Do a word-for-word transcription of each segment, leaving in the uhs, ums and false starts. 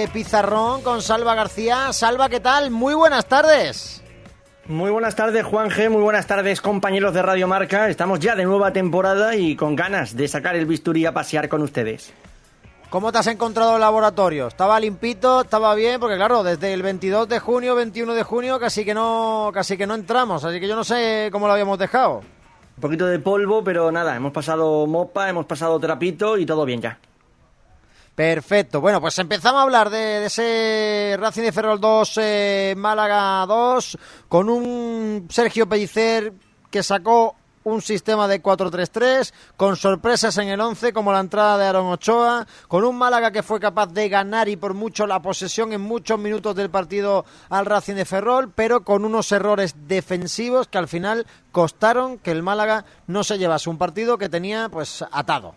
ese pizarrón con Salva García. Salva, ¿qué tal? Muy buenas tardes. Muy buenas tardes, Juan G. Muy buenas tardes, compañeros de Radio Marca. Estamos ya de nueva temporada y con ganas de sacar el bisturí a pasear con ustedes. ¿Cómo te has encontrado el laboratorio? ¿Estaba limpito? ¿Estaba bien? Porque claro, desde el veintidós de junio, veintiuno de junio, casi que no, casi que no entramos. Así que yo no sé cómo lo habíamos dejado. Un poquito de polvo, pero nada, hemos pasado mopa, hemos pasado trapito y todo bien ya. Perfecto. Bueno, pues empezamos a hablar de, de ese Racing de Ferrol dos, eh, Málaga dos, con un Sergio Pellicer que sacó un sistema de cuatro tres tres, con sorpresas en el once como la entrada de Aaron Ochoa, con un Málaga que fue capaz de ganar y por mucho la posesión en muchos minutos del partido al Racing de Ferrol, pero con unos errores defensivos que al final costaron que el Málaga no se llevase un partido que tenía pues atado.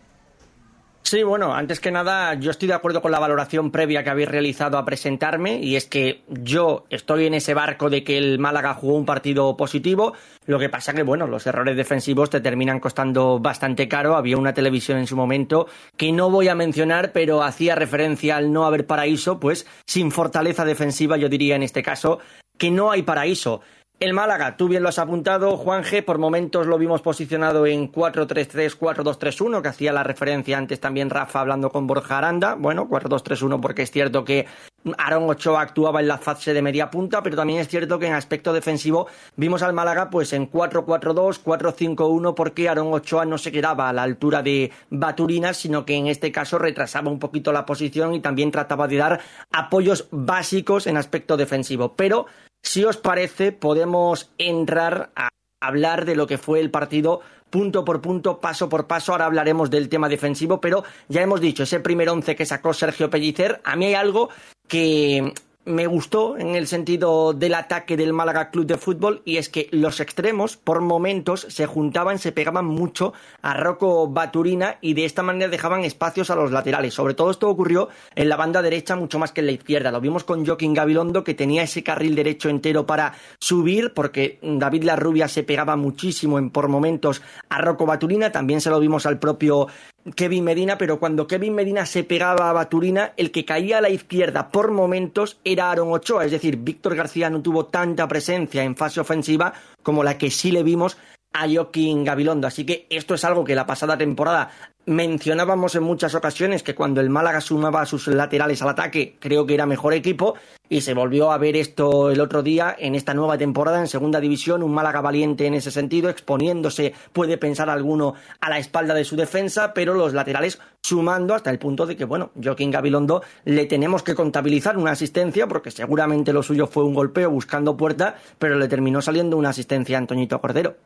Sí, bueno, antes que nada, yo estoy de acuerdo con la valoración previa que habéis realizado a presentarme, y es que yo estoy en ese barco de que el Málaga jugó un partido positivo. Lo que pasa que, bueno, los errores defensivos te terminan costando bastante caro. Había una televisión en su momento que no voy a mencionar, pero hacía referencia al no haber paraíso, pues sin fortaleza defensiva yo diría en este caso que no hay paraíso. El Málaga, tú bien lo has apuntado, Juan G, por momentos lo vimos posicionado en cuatro tres tres, cuatro dos tres uno, que hacía la referencia antes también Rafa hablando con Borja Aranda. Bueno, cuatro dos tres uno porque es cierto que Aaron Ochoa actuaba en la fase de media punta, pero también es cierto que en aspecto defensivo vimos al Málaga pues en cuatro cuatro dos, cuatro cinco uno, porque Aaron Ochoa no se quedaba a la altura de Baturina, sino que en este caso retrasaba un poquito la posición y también trataba de dar apoyos básicos en aspecto defensivo. Pero si os parece, podemos entrar a hablar de lo que fue el partido punto por punto, paso por paso. Ahora hablaremos del tema defensivo, pero ya hemos dicho, ese primer once que sacó Sergio Pellicer, a mí hay algo que me gustó en el sentido del ataque del Málaga Club de Fútbol, y es que los extremos por momentos se juntaban, se pegaban mucho a Rocco Baturina y de esta manera dejaban espacios a los laterales. Sobre todo esto ocurrió en la banda derecha mucho más que en la izquierda. Lo vimos con Joaquín Gabilondo, que tenía ese carril derecho entero para subir, porque David Larrubia se pegaba muchísimo en por momentos a Rocco Baturina. También se lo vimos al propio Kevin Medina, pero cuando Kevin Medina se pegaba a Baturina, el que caía a la izquierda por momentos era Aaron Ochoa. Es decir, Víctor García no tuvo tanta presencia en fase ofensiva como la que sí le vimos a Joaquín Gabilondo. Así que esto es algo que la pasada temporada mencionábamos en muchas ocasiones, que cuando el Málaga sumaba a sus laterales al ataque, creo que era mejor equipo, y se volvió a ver esto el otro día en esta nueva temporada en Segunda División, un Málaga valiente en ese sentido, exponiéndose, puede pensar alguno, a la espalda de su defensa, pero los laterales sumando hasta el punto de que, bueno, Joaquín Gabilondo le tenemos que contabilizar una asistencia, porque seguramente lo suyo fue un golpeo buscando puerta, pero le terminó saliendo una asistencia a Antoñito Cordero.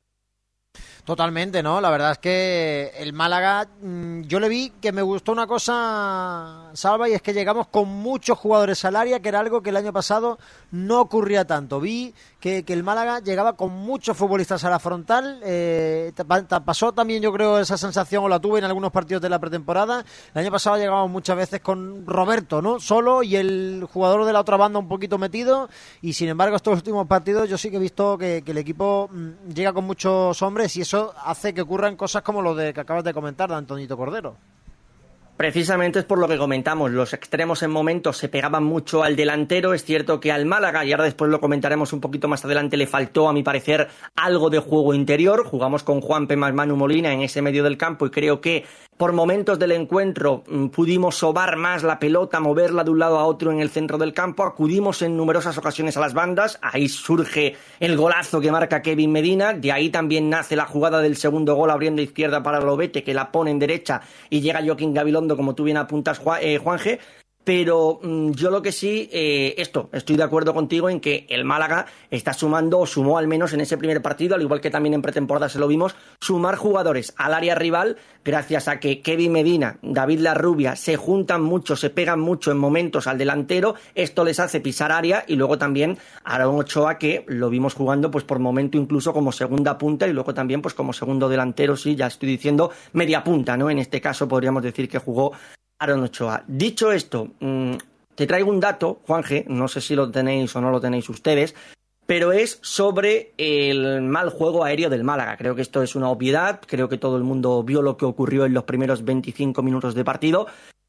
Totalmente, ¿no? La verdad es que el Málaga, yo le vi que me gustó una cosa, Salva, y es que llegamos con muchos jugadores al área, que era algo que el año pasado no ocurría tanto. Vi que, que el Málaga llegaba con muchos futbolistas a la frontal. Eh, pasó también, yo creo, esa sensación, o la tuve en algunos partidos de la pretemporada. El año pasado llegábamos muchas veces con Roberto, ¿no? Solo, y el jugador de la otra banda un poquito metido, y sin embargo estos últimos partidos yo sí que he visto que, que el equipo mmm, llega con muchos hombres, y eso hace que ocurran cosas como lo de que acabas de comentar de Antoñito Cordero. Precisamente es por lo que comentamos, los extremos en momentos se pegaban mucho al delantero. Es cierto que al Málaga, y ahora después lo comentaremos un poquito más adelante, le faltó, a mi parecer, algo de juego interior. Jugamos con Juanpe más Manu Molina en ese medio del campo, y creo que por momentos del encuentro pudimos sobar más la pelota, moverla de un lado a otro en el centro del campo. Acudimos en numerosas ocasiones a las bandas, ahí surge el golazo que marca Kevin Medina, de ahí también nace la jugada del segundo gol abriendo izquierda para Lobete, que la pone en derecha y llega Joaquín Gabilondo, como tú bien apuntas, Juan, eh, Juanje. Pero mmm, yo lo que sí, eh, esto, estoy de acuerdo contigo en que el Málaga está sumando, o sumó al menos en ese primer partido, al igual que también en pretemporada se lo vimos, sumar jugadores al área rival, gracias a que Kevin Medina, David Larrubia se juntan mucho, se pegan mucho en momentos al delantero. Esto les hace pisar área, y luego también Aaron Ochoa, que lo vimos jugando pues por momento incluso como segunda punta, y luego también pues como segundo delantero, sí, ya estoy diciendo media punta, ¿no? En este caso podríamos decir que jugó Aaron Ochoa. Dicho esto, mmm, te traigo un dato, Juanje, no sé si lo tenéis o no lo tenéis ustedes, pero es sobre el mal juego aéreo del Málaga. Creo que esto es una obviedad, creo que todo el mundo vio lo que ocurrió en los primeros veinticinco minutos de partido,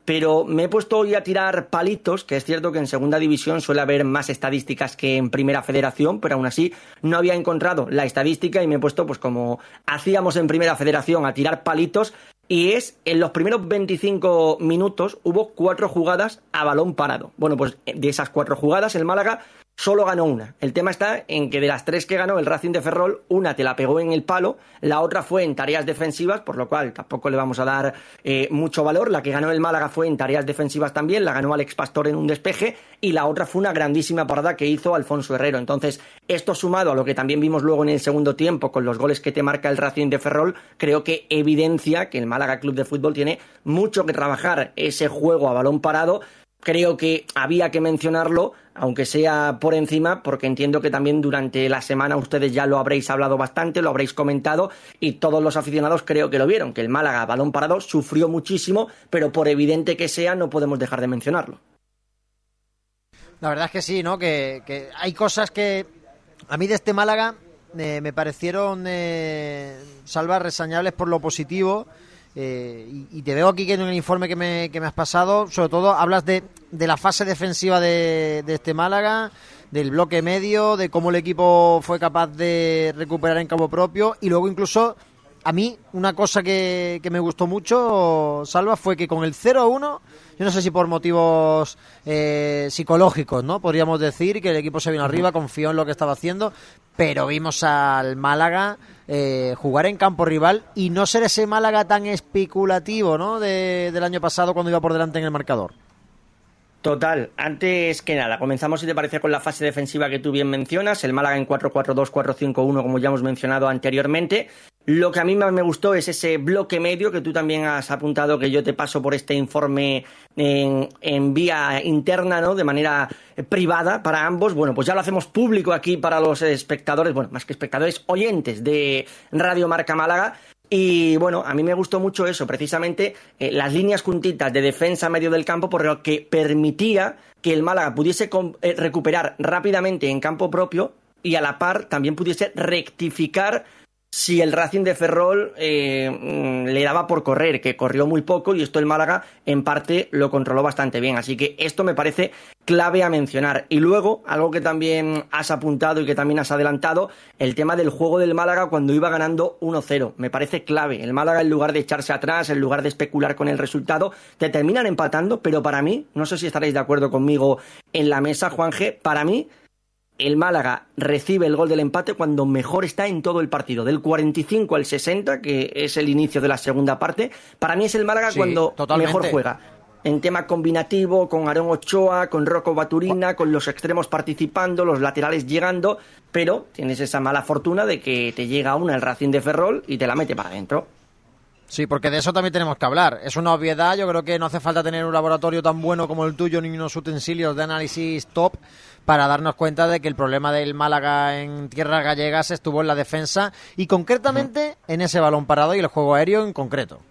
pero me he puesto hoy a tirar palitos, que es cierto que en segunda división suele haber más estadísticas que en primera federación, pero aún así no había encontrado la estadística y me he puesto, pues como hacíamos en primera federación, a tirar palitos, y es, en los primeros veinticinco minutos hubo cuatro jugadas a balón parado. Bueno, pues de esas cuatro jugadas el Málaga solo ganó una. El tema está en que de las tres que ganó el Racing de Ferrol, una te la pegó en el palo, la otra fue en tareas defensivas, por lo cual tampoco le vamos a dar eh, mucho valor. La que ganó el Málaga fue en tareas defensivas también, la ganó Alex Pastor en un despeje, y la otra fue una grandísima parada que hizo Alfonso Herrero. Entonces, esto sumado a lo que también vimos luego en el segundo tiempo con los goles que te marca el Racing de Ferrol, creo que evidencia que el Málaga Club de Fútbol tiene mucho que trabajar ese juego a balón parado. Creo que había que mencionarlo, aunque sea por encima, porque entiendo que también durante la semana ustedes ya lo habréis hablado bastante, lo habréis comentado, y todos los aficionados creo que lo vieron, que el Málaga, balón parado, sufrió muchísimo, pero por evidente que sea, no podemos dejar de mencionarlo. La verdad es que sí, ¿no? Que, que hay cosas que a mí de este Málaga eh, me parecieron, eh, Salva, reseñables por lo positivo. Eh, y, y te veo aquí que en el informe que me, que me has pasado, sobre todo hablas de, de la fase defensiva de, de este Málaga, del bloque medio, de cómo el equipo fue capaz de recuperar en campo propio, y luego incluso a mí una cosa que, que me gustó mucho, Salva, fue que con el cero a uno, yo no sé si por motivos eh, psicológicos, ¿no? Podríamos decir que el equipo se vino arriba, confió en lo que estaba haciendo, pero vimos al Málaga eh, jugar en campo rival y no ser ese Málaga tan especulativo, ¿no? De, del año pasado cuando iba por delante en el marcador. Total, antes que nada, comenzamos, si te parece, con la fase defensiva que tú bien mencionas, el Málaga en cuatro cuatro dos, cuatro cinco uno, como ya hemos mencionado anteriormente. Lo que a mí más me gustó es ese bloque medio que tú también has apuntado, que yo te paso por este informe en, en vía interna, ¿no? De manera privada para ambos. Bueno, pues ya lo hacemos público aquí para los espectadores, bueno, más que espectadores, oyentes de Radio Marca Málaga. Y bueno, a mí me gustó mucho eso, precisamente eh, las líneas juntitas de defensa a medio del campo, por lo que permitía que el Málaga pudiese com- eh, recuperar rápidamente en campo propio y a la par también pudiese rectificar si el Racing de Ferrol eh, le daba por correr, que corrió muy poco, y esto el Málaga en parte lo controló bastante bien. Así que esto me parece clave a mencionar. Y luego, algo que también has apuntado y que también has adelantado, el tema del juego del Málaga cuando iba ganando uno cero. Me parece clave. El Málaga, en lugar de echarse atrás, en lugar de especular con el resultado, te terminan empatando, pero para mí, no sé si estaréis de acuerdo conmigo en la mesa, Juanje, para mí el Málaga recibe el gol del empate cuando mejor está en todo el partido, del cuarenta y cinco al sesenta, que es el inicio de la segunda parte. Para mí es el Málaga, sí, cuando totalmente mejor juega. En tema combinativo, con Aarón Ochoa, con Rocco Baturina, con los extremos participando, los laterales llegando, pero tienes esa mala fortuna de que te llega una el Racing de Ferrol y te la mete para adentro. Sí, porque de eso también tenemos que hablar. Es una obviedad, yo creo que no hace falta tener un laboratorio tan bueno como el tuyo ni unos utensilios de análisis top para darnos cuenta de que el problema del Málaga en tierras gallegas estuvo en la defensa y concretamente uh-huh. en ese balón parado y el juego aéreo en concreto.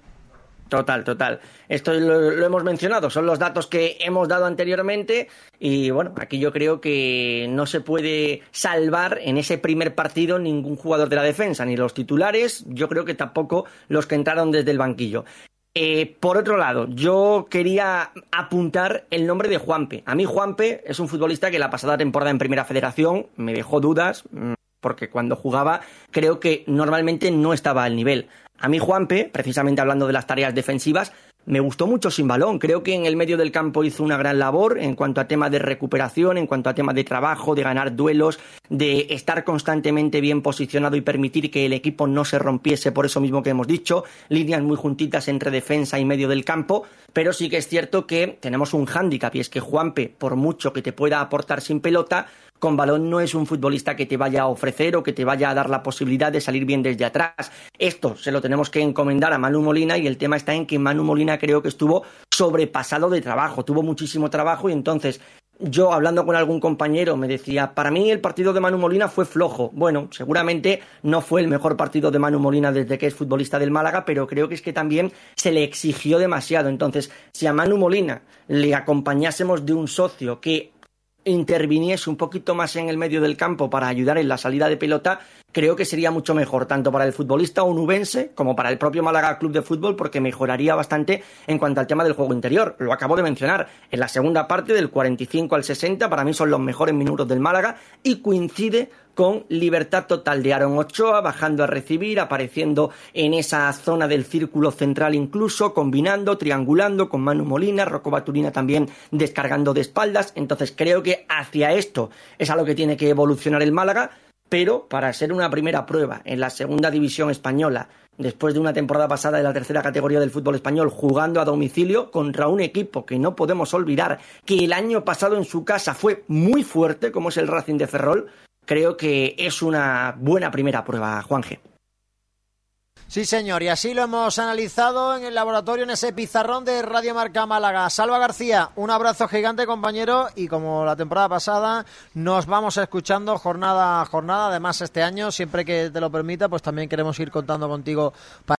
Total, total. Esto lo, lo hemos mencionado, son los datos que hemos dado anteriormente y bueno, aquí yo creo que no se puede salvar en ese primer partido ningún jugador de la defensa, ni los titulares, yo creo que tampoco los que entraron desde el banquillo. Eh, por otro lado, yo quería apuntar el nombre de Juanpe. A mí Juanpe es un futbolista que la pasada temporada en Primera Federación me dejó dudas, porque cuando jugaba creo que normalmente no estaba al nivel. A mí Juanpe, precisamente hablando de las tareas defensivas, me gustó mucho sin balón. Creo que en el medio del campo hizo una gran labor en cuanto a tema de recuperación, en cuanto a tema de trabajo, de ganar duelos, de estar constantemente bien posicionado y permitir que el equipo no se rompiese, por eso mismo que hemos dicho, líneas muy juntitas entre defensa y medio del campo, pero sí que es cierto que tenemos un hándicap y es que Juanpe, por mucho que te pueda aportar sin pelota, con balón no es un futbolista que te vaya a ofrecer o que te vaya a dar la posibilidad de salir bien desde atrás. Esto se lo tenemos que encomendar a Manu Molina y el tema está en que Manu Molina creo que estuvo sobrepasado de trabajo, tuvo muchísimo trabajo y entonces yo hablando con algún compañero me decía, para mí el partido de Manu Molina fue flojo. Bueno, seguramente no fue el mejor partido de Manu Molina desde que es futbolista del Málaga, pero creo que es que también se le exigió demasiado. Entonces, si a Manu Molina le acompañásemos de un socio que interviniese un poquito más en el medio del campo para ayudar en la salida de pelota, creo que sería mucho mejor, tanto para el futbolista onubense como para el propio Málaga Club de Fútbol, porque mejoraría bastante en cuanto al tema del juego interior. Lo acabo de mencionar, en la segunda parte, del cuarenta y cinco al sesenta, para mí son los mejores minutos del Málaga, y coincide con libertad total de Aaron Ochoa, bajando a recibir, apareciendo en esa zona del círculo central incluso, combinando, triangulando con Manu Molina, Rocco Baturina también descargando de espaldas. Entonces creo que hacia esto es a lo que tiene que evolucionar el Málaga, pero para ser una primera prueba en la segunda división española, después de una temporada pasada de la tercera categoría del fútbol español, jugando a domicilio contra un equipo que no podemos olvidar que el año pasado en su casa fue muy fuerte, como es el Racing de Ferrol, creo que es una buena primera prueba, Juanje. Sí, señor, y así lo hemos analizado en el laboratorio, en ese pizarrón de Radio Marca Málaga. Salva García, un abrazo gigante, compañero, y como la temporada pasada, nos vamos escuchando jornada a jornada. Además, este año, siempre que te lo permita, pues también queremos ir contando contigo para